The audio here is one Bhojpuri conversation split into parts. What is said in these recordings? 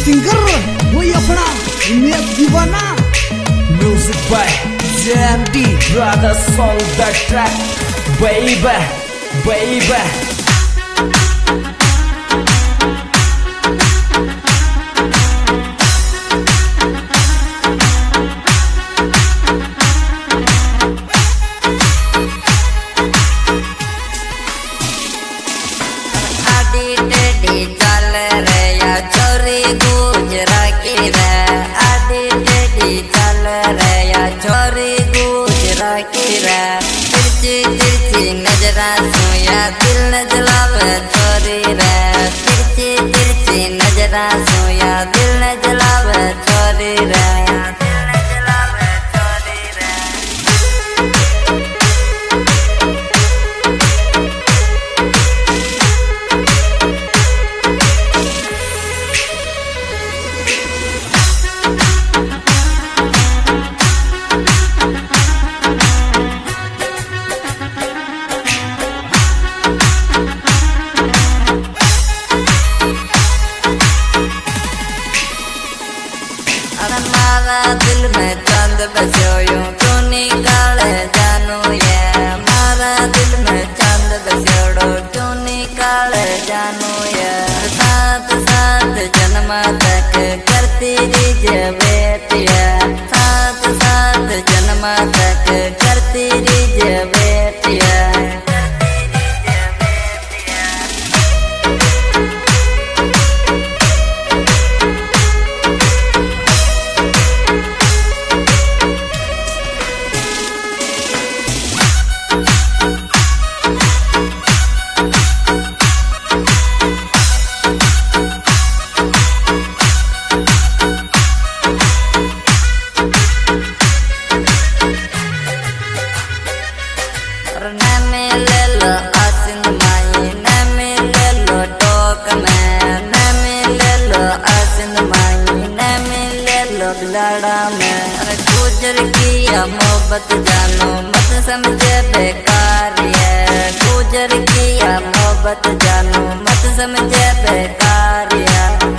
सिंगर वही अपना इमेज दीवाना। Music by JMD Brothers on the track, baby, baby. तिरछी तिरछी नजरा सोया दिल न जलावे छोरी रे। तिरछी तिरछी नजरा सोया दिल न जलावे छोरी रे। मारा दिल में चांद बसो यूं क्यों निकाले जानू ये। मारा दिल में चांद बसोड़ो क्यों निकाले जानू ये। साथ साथ जन्म तक करती रहिए बेटिया। साथ साथ जन्म तक करती रहिए बेटिया। गुजर किया मोहब्बत जानो मत समझे बेकार है। गुजर किया मोहब्बत जानो मत समझे बेकार है।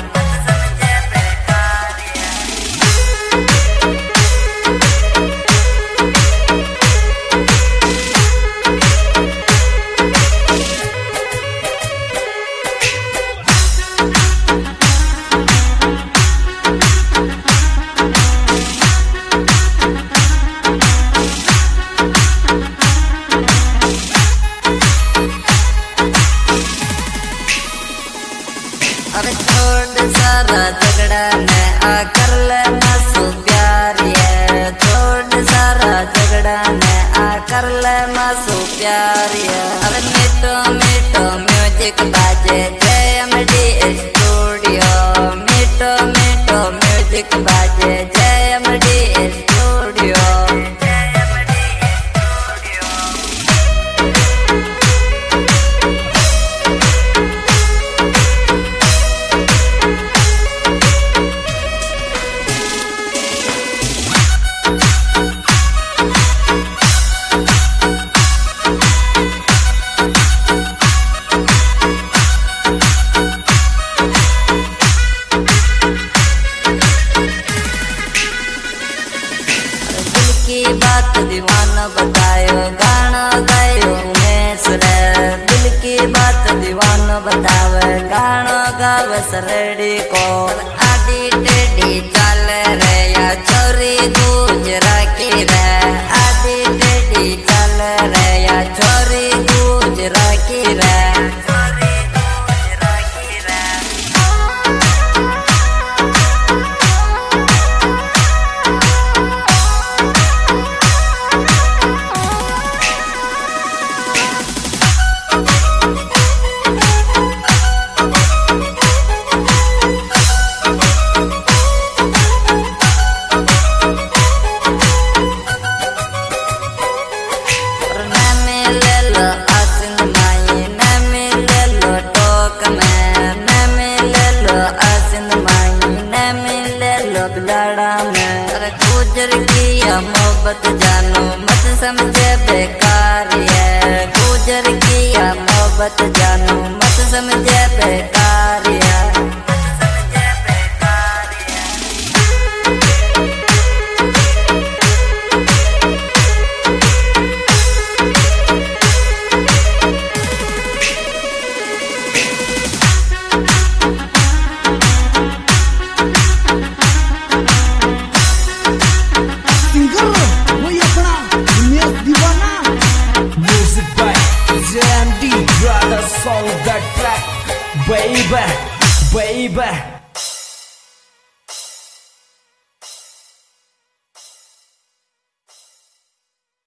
अरे छोड़ सारा झगड़ा ने आ कर ले मासू प्यार ये। छोड़ सारा झगड़ा ने आ कर ले मासू प्यार ये। अरे मीठो मीठो म्यूजिक बाजे JMD स्टूडियो। मीठो मीठो म्यूजिक बाजे JMD स्टूडियो। की बात दीवाना बतायो गाना गायो उमेश रे। दिल की बात दीवाना बतावे गाना गावे सरेडी को। आडी टेढ़ी चल रे या छोरी गुजरा की रे। आडी टेढ़ी चल रे या छोरी गुजरा की रे। गुजर किया मोहब्बत जानो मत समझे बेकार है। गुजर किया मोहब्बत जानो मत समझे बेकार है। the track, baby, baby.